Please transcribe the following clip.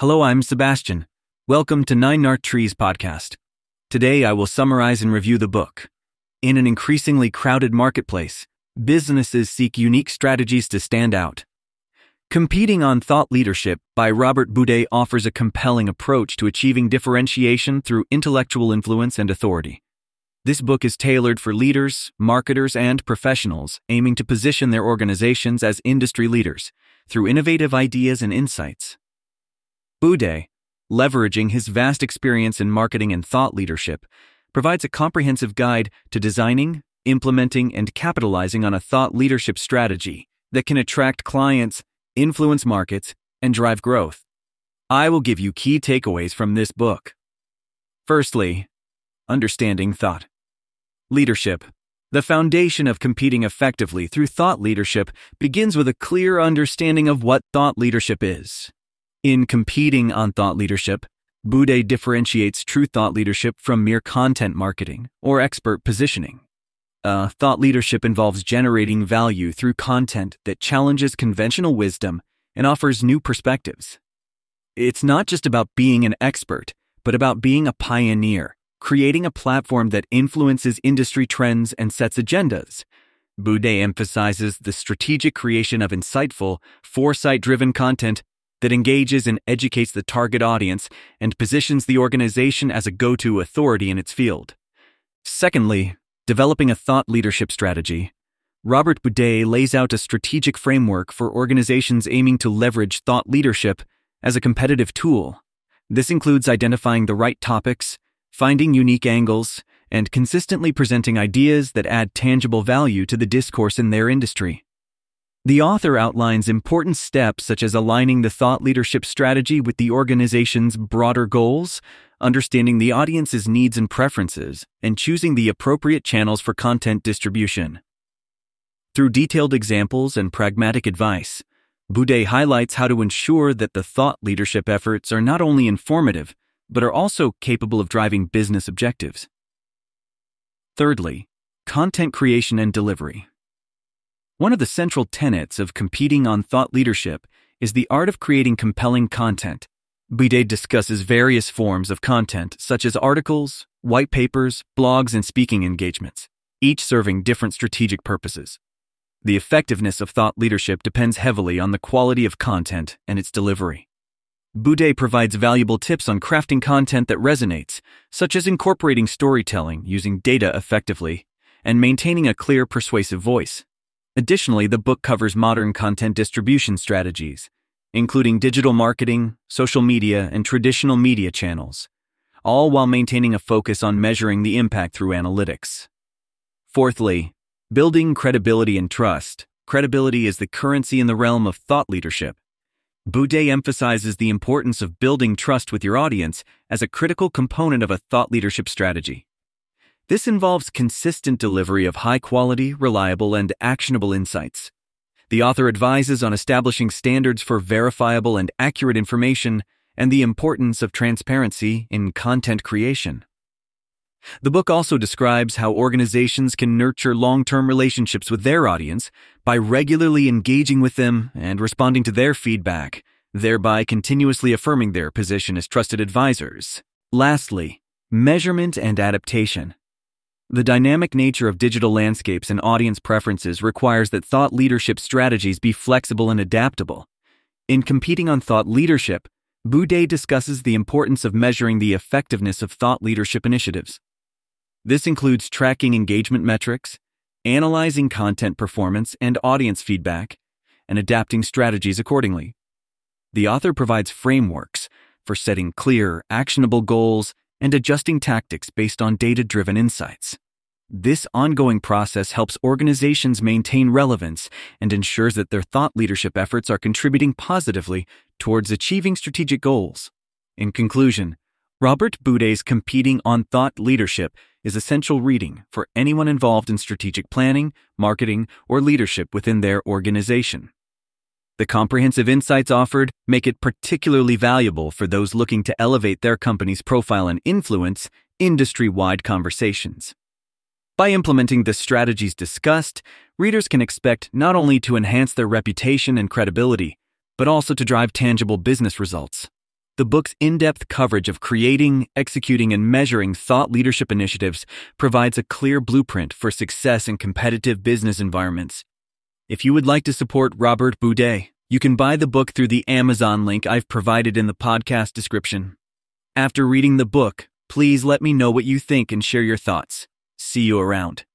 Hello, I'm Sebastian. Welcome to Nine Nart Trees podcast. Today I will summarize and review the book. In an increasingly crowded marketplace, businesses seek unique strategies to stand out. Competing on Thought Leadership by Robert Boudet offers a compelling approach to achieving differentiation through intellectual influence and authority. This book is tailored for leaders, marketers, and professionals aiming to position their organizations as industry leaders through innovative ideas and insights. Boudet, leveraging his vast experience in marketing and thought leadership, provides a comprehensive guide to designing, implementing, and capitalizing on a thought leadership strategy that can attract clients, influence markets, and drive growth. I will give you key takeaways from this book. Firstly, understanding thought leadership. The foundation of competing effectively through thought leadership begins with a clear understanding of what thought leadership is. In Competing on Thought Leadership, Boudet differentiates true thought leadership from mere content marketing or expert positioning. Thought leadership involves generating value through content that challenges conventional wisdom and offers new perspectives. It's not just about being an expert, but about being a pioneer, creating a platform that influences industry trends and sets agendas. Boudet emphasizes the strategic creation of insightful, foresight-driven content that engages and educates the target audience and positions the organization as a go-to authority in its field. Secondly, developing a thought leadership strategy. Robert Boudet lays out a strategic framework for organizations aiming to leverage thought leadership as a competitive tool. This includes identifying the right topics, finding unique angles, and consistently presenting ideas that add tangible value to the discourse in their industry. The author outlines important steps such as aligning the thought leadership strategy with the organization's broader goals, understanding the audience's needs and preferences, and choosing the appropriate channels for content distribution. Through detailed examples and pragmatic advice, Boudet highlights how to ensure that the thought leadership efforts are not only informative, but are also capable of driving business objectives. Thirdly, content creation and delivery. One of the central tenets of competing on thought leadership is the art of creating compelling content. Boudet discusses various forms of content such as articles, white papers, blogs, and speaking engagements, each serving different strategic purposes. The effectiveness of thought leadership depends heavily on the quality of content and its delivery. Boudet provides valuable tips on crafting content that resonates, such as incorporating storytelling using data effectively and maintaining a clear, persuasive voice. Additionally, the book covers modern content distribution strategies, including digital marketing, social media, and traditional media channels, all while maintaining a focus on measuring the impact through analytics. Fourthly, building credibility and trust. Credibility is the currency in the realm of thought leadership. Boudet emphasizes the importance of building trust with your audience as a critical component of a thought leadership strategy. This involves consistent delivery of high-quality, reliable, and actionable insights. The author advises on establishing standards for verifiable and accurate information and the importance of transparency in content creation. The book also describes how organizations can nurture long-term relationships with their audience by regularly engaging with them and responding to their feedback, thereby continuously affirming their position as trusted advisors. Lastly, measurement and adaptation. The dynamic nature of digital landscapes and audience preferences requires that thought leadership strategies be flexible and adaptable. In Competing on Thought Leadership, Boudet discusses the importance of measuring the effectiveness of thought leadership initiatives. This includes tracking engagement metrics, analyzing content performance and audience feedback, and adapting strategies accordingly. The author provides frameworks for setting clear, actionable goals and adjusting tactics based on data-driven insights. This ongoing process helps organizations maintain relevance and ensures that their thought leadership efforts are contributing positively towards achieving strategic goals. In conclusion, Robert Boudet's Competing on Thought Leadership is essential reading for anyone involved in strategic planning, marketing, or leadership within their organization. The comprehensive insights offered make it particularly valuable for those looking to elevate their company's profile and influence industry-wide conversations. By implementing the strategies discussed, readers can expect not only to enhance their reputation and credibility, but also to drive tangible business results. The book's in-depth coverage of creating, executing, and measuring thought leadership initiatives provides a clear blueprint for success in competitive business environments. If you would like to support Robert Boudet, you can buy the book through the Amazon link I've provided in the podcast description. After reading the book, please let me know what you think and share your thoughts. See you around.